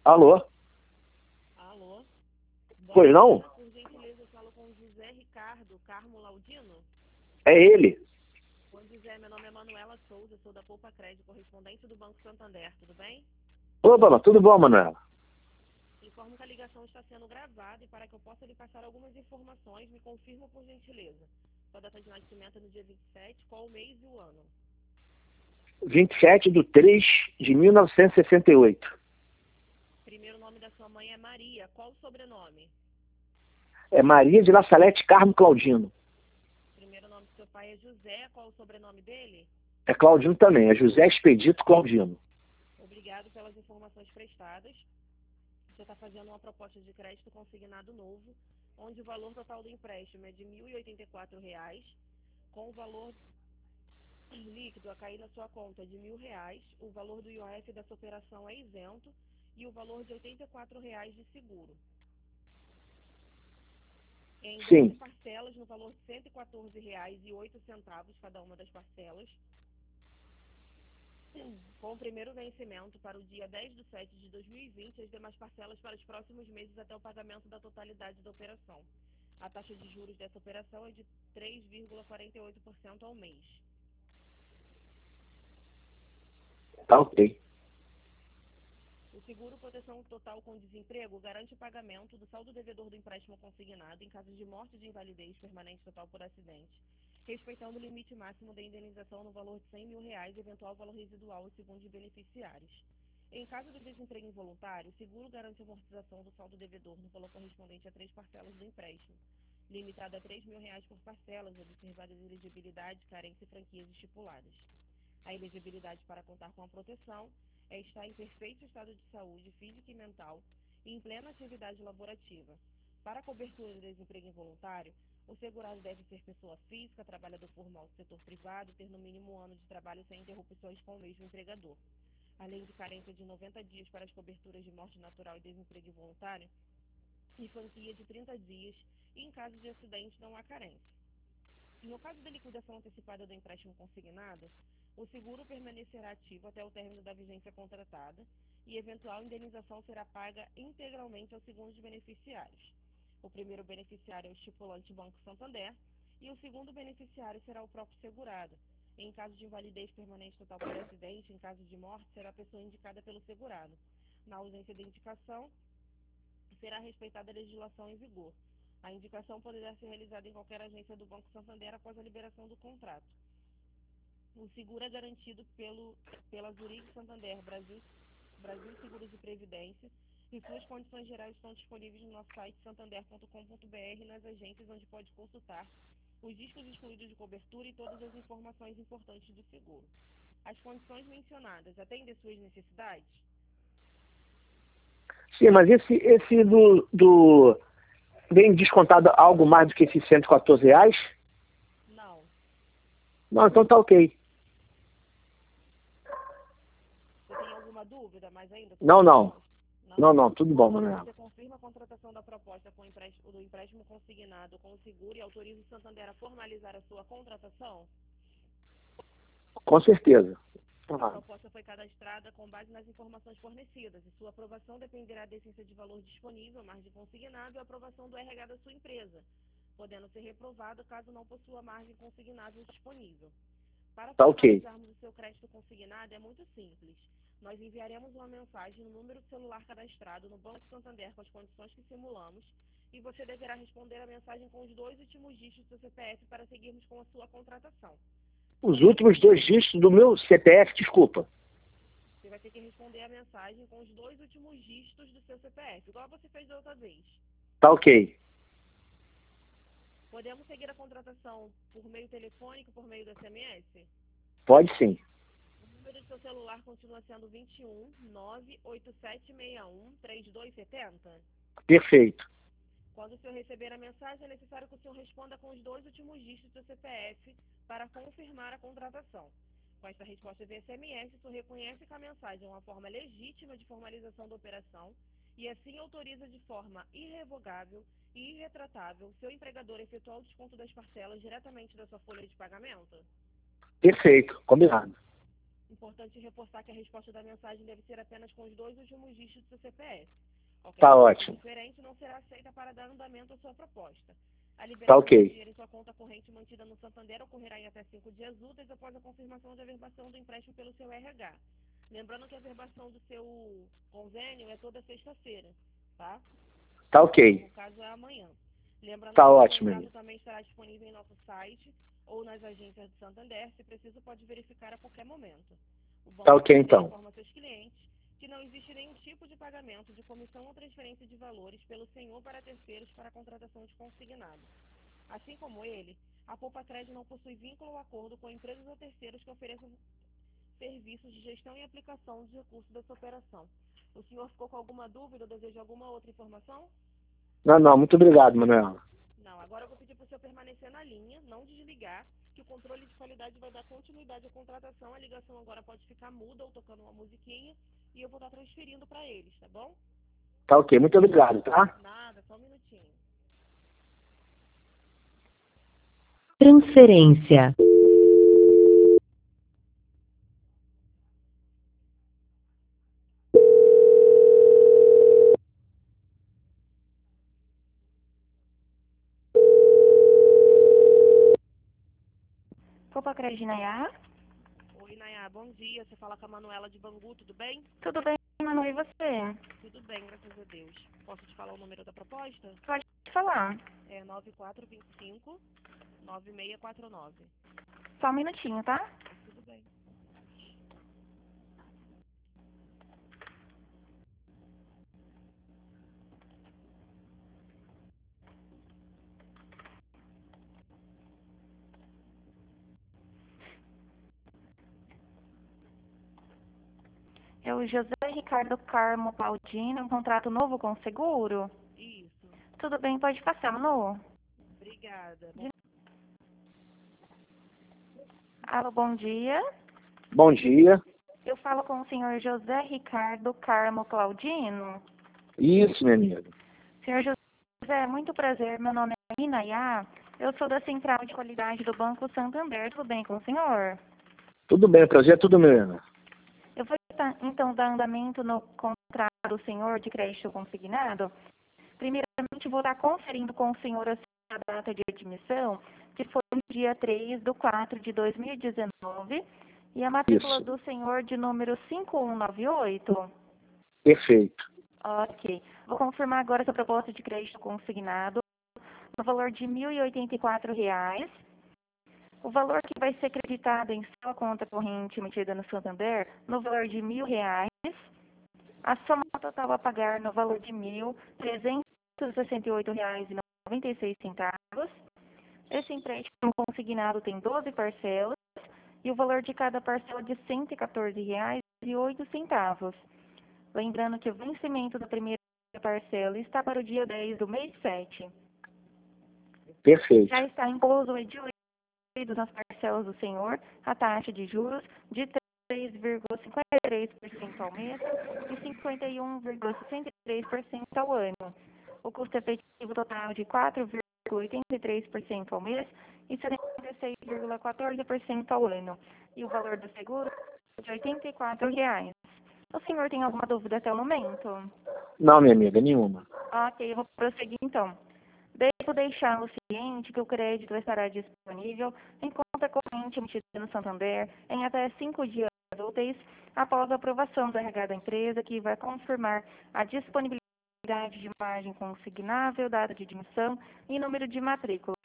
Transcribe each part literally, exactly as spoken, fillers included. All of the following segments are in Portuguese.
Alô? Alô? Bom Pois dia, não? por gentileza, eu falo com o José Ricardo Carmo Laudino. É ele. Oi, José, meu nome é Manuela Souza, sou da Poupa Crédito, correspondente do Banco Santander, tudo bem? Opa, tudo bom, Manuela? Informo que a ligação está sendo gravada e para que eu possa lhe passar algumas informações, me confirma por gentileza. Sua data de nascimento é no dia vinte e sete, qual o mês e o ano? vinte e sete de três de mil novecentos e sessenta e oito. Primeiro nome da sua mãe é Maria, qual o sobrenome? É Maria de La Salete Carmo Claudino. Primeiro nome do seu pai é José, qual o sobrenome dele? É Claudino também, é José Expedito Claudino. Obrigado pelas informações prestadas. Você está fazendo uma proposta de crédito consignado novo, onde o valor total do empréstimo é de mil e oitenta e quatro reais, com o valor líquido a cair na sua conta de mil reais, o valor do I O F dessa operação é isento e o valor de oitenta e quatro reais de seguro. Em doze Sim, parcelas, no valor de cento e quatorze reais e oito centavos cada uma das parcelas, com o primeiro vencimento para o dia dez de setembro de dois mil e vinte e as demais parcelas para os próximos meses até o pagamento da totalidade da operação. A taxa de juros dessa operação é de três vírgula quarenta e oito por cento ao mês. tá ok. O seguro proteção total com desemprego garante o pagamento do saldo devedor do empréstimo consignado em caso de morte de invalidez permanente total por acidente, respeitando o limite máximo da indenização no valor de cem mil reais, eventual valor residual segundo os beneficiários. Em caso de desemprego involuntário, o seguro garante a amortização do saldo devedor no valor correspondente a três parcelas do empréstimo, limitado a três mil reais por parcelas, observadas a elegibilidade, carência e franquias estipuladas. A elegibilidade para contar com a proteção é estar em perfeito estado de saúde física e mental e em plena atividade laborativa. Para a cobertura do desemprego involuntário, o segurado deve ser pessoa física, trabalhador formal do setor privado e ter no mínimo um ano de trabalho sem interrupções com o mesmo empregador. Além de carência de noventa dias para as coberturas de morte natural e desemprego involuntário, e franquia de trinta dias, e em caso de acidente não há carência. No caso da liquidação antecipada do empréstimo consignado, o seguro permanecerá ativo até o término da vigência contratada e eventual indenização será paga integralmente aos segundos beneficiários. O primeiro beneficiário é o estipulante Banco Santander e o segundo beneficiário será o próprio segurado. Em caso de invalidez permanente total por acidente, em caso de morte, será a pessoa indicada pelo segurado. Na ausência de indicação, será respeitada a legislação em vigor. A indicação poderá ser realizada em qualquer agência do Banco Santander após a liberação do contrato. O seguro é garantido pelo, pela Zurich Santander Brasil, Brasil Seguros e Previdência e suas condições gerais estão disponíveis no nosso site santander ponto com ponto b r e nas agências onde pode consultar os riscos excluídos de cobertura e todas as informações importantes do seguro. As condições mencionadas atendem suas necessidades? Sim, mas esse, esse do, do... Vem descontado algo mais do que esses cento e quatorze reais? Não. Não, então tá ok. Você tem alguma dúvida mais ainda sobre Não, a não. proposta? Não? Não, não, tudo bom, Manuela. Você confirma a contratação da proposta com o empréstimo, do empréstimo consignado com o seguro e autoriza o Santander a formalizar a sua contratação? Com certeza. A Ah, proposta foi cadastrada com base nas informações fornecidas e sua aprovação dependerá da essência de valor disponível, margem consignada e a aprovação do R H da sua empresa, podendo ser reprovado caso não possua margem consignável disponível. Para tá ok. formalizarmos o seu crédito consignado é muito simples. Nós enviaremos uma mensagem no número de celular cadastrado no Banco Santander com as condições que simulamos e você deverá responder a mensagem com os dois últimos dígitos do seu C P F para seguirmos com a sua contratação. Os últimos dois dígitos do meu C P F, desculpa. Você vai ter que responder a mensagem com os dois últimos dígitos do seu C P F, igual você fez da outra vez. Tá ok. Podemos seguir a contratação por meio telefônico, por meio do S M S? Pode sim. O número do seu celular continua sendo vinte e um, nove oito sete seis um, três dois sete zero? Perfeito. Quando o senhor receber a mensagem, é necessário que o senhor responda com os dois últimos dígitos do C P F para confirmar a contratação. Com esta resposta via S M S, o senhor reconhece que a mensagem é uma forma legítima de formalização da operação e assim autoriza de forma irrevogável e irretratável seu empregador a efetuar o desconto das parcelas diretamente da sua folha de pagamento? Perfeito. Combinado. Importante reforçar que a resposta da mensagem deve ser apenas com os dois últimos dígitos do seu C P F. Qualquer Tá resposta ótimo. diferente não será aceita para dar andamento à sua proposta. A Tá liberação ok. do dinheiro em sua conta corrente mantida no Santander ocorrerá em até cinco dias úteis após a confirmação de averbação do empréstimo pelo seu R H. Lembrando que a averbação do seu convênio é toda sexta-feira, tá? Tá ok. No caso é amanhã. Lembrando Tá que o ótimo, contrato amigo. também estará disponível em nosso site ou nas agências do Santander. Se preciso, pode verificar a qualquer momento. O Banco Tá ok, Santander então. informa seus clientes que não existe nenhum tipo de pagamento de comissão ou transferência de valores pelo senhor para terceiros para a contratação de consignado. Assim como ele, a Poupa Crédito não possui vínculo ou acordo com empresas ou terceiros que ofereçam serviços de gestão e aplicação de recursos dessa operação. O senhor ficou com alguma dúvida ou deseja alguma outra informação? Não, não. Muito obrigado, Manuela. Não, agora eu vou pedir para o senhor permanecer na linha, não desligar, que o controle de qualidade vai dar continuidade à contratação. A ligação agora pode ficar muda ou tocando uma musiquinha e eu vou estar transferindo para eles, tá bom? Tá ok. Muito obrigado, tá? Nada, só um minutinho. Transferência. Poupa Crédito Nayá? Oi, Nayá, bom dia. Você fala com a Manuela de Bangu, tudo bem? Tudo bem, Manu, e você? Tudo bem, graças a Deus. Posso te falar o número da proposta? Pode falar. É nove quatro dois cinco, nove seis quatro nove. Só um minutinho, tá? Tudo bem. É o José Ricardo Carmo Claudino, um contrato novo com seguro? Isso. Tudo bem, pode passar, Manu. Obrigada. De- Alô, bom dia. Bom dia. Eu falo com o senhor José Ricardo Carmo Claudino. Isso, minha amiga. Senhor José, muito prazer. Meu nome é Inayá. Eu sou da Central de Qualidade do Banco Santander. Tudo bem com o senhor? Tudo bem. Prazer é tudo meu. Eu vou estar, então, dar andamento no contrato do senhor de crédito consignado. Primeiramente, vou estar conferindo com o senhor a sua data de admissão, que foi no dia três de quatro de dois mil e dezenove, e a matrícula Isso. do senhor de número cinco um nove oito. Perfeito. Ok. Vou confirmar agora essa proposta de crédito consignado no valor de mil e oitenta e quatro reais. O valor que vai ser creditado em sua conta corrente emitida no Santander, no valor de mil reais. A soma total a pagar no valor de mil trezentos e sessenta e oito reais e noventa e seis centavos. Esse empréstimo consignado tem doze parcelas e o valor de cada parcela é de cento e quatorze reais e oito centavos. Lembrando que o vencimento da primeira parcela está para o dia dez do mês sete. Perfeito. Já está incluso e diluído nas parcelas do senhor a taxa de juros de três vírgula cinquenta e três por cento ao mês e cinquenta e um vírgula sessenta e três por cento ao ano. O custo efetivo total de quatro vírgula oitenta e três por cento ao mês e setenta e seis vírgula quatorze por cento ao ano. E o valor do seguro é de oitenta e quatro reais. O senhor tem alguma dúvida até o momento? Não, minha amiga, nenhuma. Ok, eu vou prosseguir então. Devo deixá-lo ciente que o crédito estará disponível em conta corrente emitida no Santander em até cinco dias úteis após a aprovação do R H da empresa, que vai confirmar a disponibilidade de margem consignável, data de admissão e número de matrícula.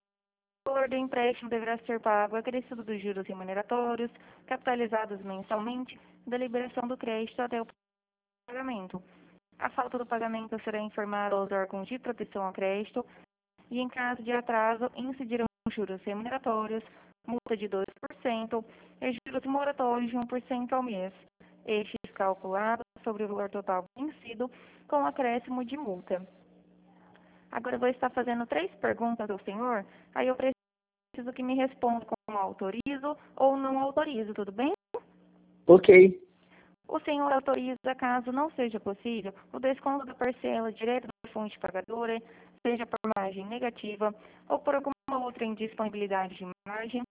O valor do empréstimo deverá ser pago acrescido dos juros remuneratórios, capitalizados mensalmente, da liberação do crédito até o pagamento. A falta do pagamento será informada aos órgãos de proteção ao crédito e, em caso de atraso, incidirão juros remuneratórios, multa de dois por cento e juros moratórios de um por cento ao mês. Estes calculados sobre o valor total vencido com acréscimo de multa. Agora eu vou estar fazendo três perguntas ao senhor, aí eu preciso que me responda como autorizo ou não autorizo, tudo bem? Ok. O senhor autoriza, caso não seja possível, o desconto da parcela direto da fonte pagadora, seja por margem negativa ou por alguma outra indisponibilidade de margem,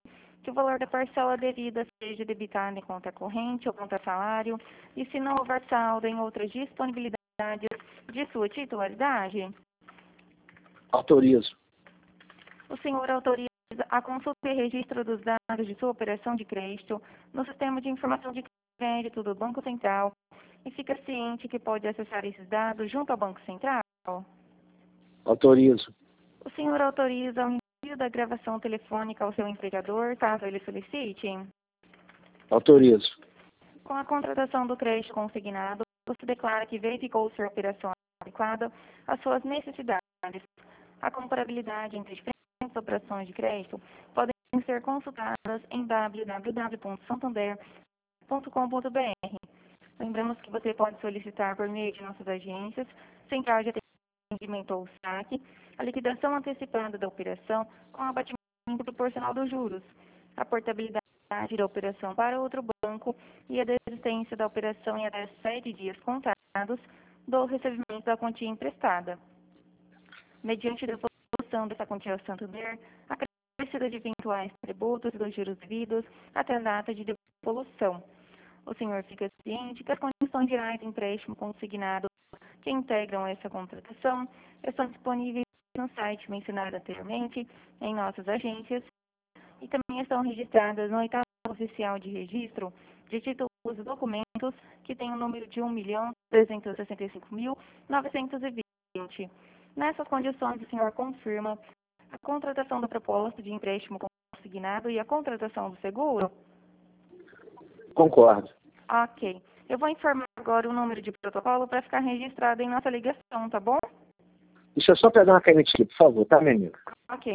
que o valor da parcela devida seja debitado em conta corrente ou conta salário e se não houver saldo em outras disponibilidades de sua titularidade. Autorizo. O senhor autoriza a consulta e registro dos dados de sua operação de crédito no sistema de informação de crédito do Banco Central e fica ciente que pode acessar esses dados junto ao Banco Central? Autorizo. O senhor autoriza o envio da gravação telefônica ao seu empregador, caso ele solicite? Autorizo. Com a contratação do crédito consignado, você declara que verificou sua operação adequada às suas necessidades. A comparabilidade entre diferentes operações de crédito podem ser consultadas em w w w ponto santander ponto com ponto b r. Lembramos que você pode solicitar por meio de nossas agências, central de atendimento ou saque, a liquidação antecipada da operação com abatimento proporcional dos juros, a portabilidade da operação para outro banco e a desistência da operação em até sete dias contados do recebimento da quantia emprestada. Mediante a devolução dessa quantia ao Santander, acrescida de eventuais tributos dos juros devidos até a data de devolução. O senhor fica ciente que as condições gerais de empréstimo consignado que integram essa contratação estão disponíveis no site mencionado anteriormente, em nossas agências, e também estão registradas no oitavo oficial de registro de títulos e documentos que tem o número de um milhão trezentos e sessenta e cinco mil novecentos e vinte. Nessas condições, o senhor confirma a contratação da proposta de empréstimo consignado e a contratação do seguro? Concordo. Ok. Eu vou informar agora o número de protocolo para ficar registrado em nossa ligação, tá bom? Deixa eu só pegar uma canetinha, por favor, tá, meu amigo? Ok.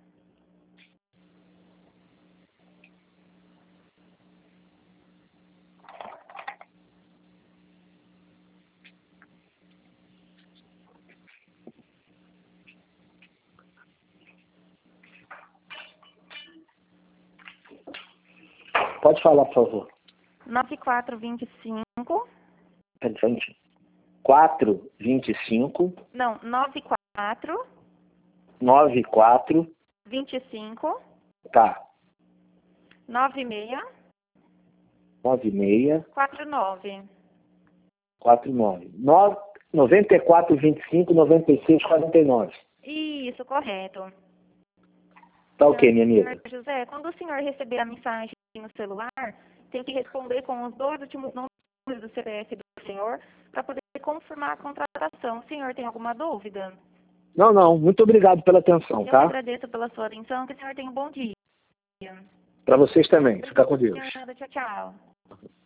Pode falar, por favor. nove quatro dois cinco. vinte quatro, vinte e cinco. Não, nove quatro. nove quatro. vinte e cinco. Tá. nove seis. nove seis. quatro nove. quatro nove. noventa e quatro, vinte e cinco, noventa e seis, quarenta e nove. Isso, correto. Tá ok, minha amiga. Senhor José, quando o senhor receber a mensagem no celular, tem que responder com os dois últimos números do C P F do senhor para poder confirmar a contratação. O senhor tem alguma dúvida? Não, não. Muito obrigado pela atenção, Eu tá? agradeço pela sua atenção. Que o senhor tenha um bom dia. Para vocês também. Fica com Deus. Obrigada. Tchau, tchau.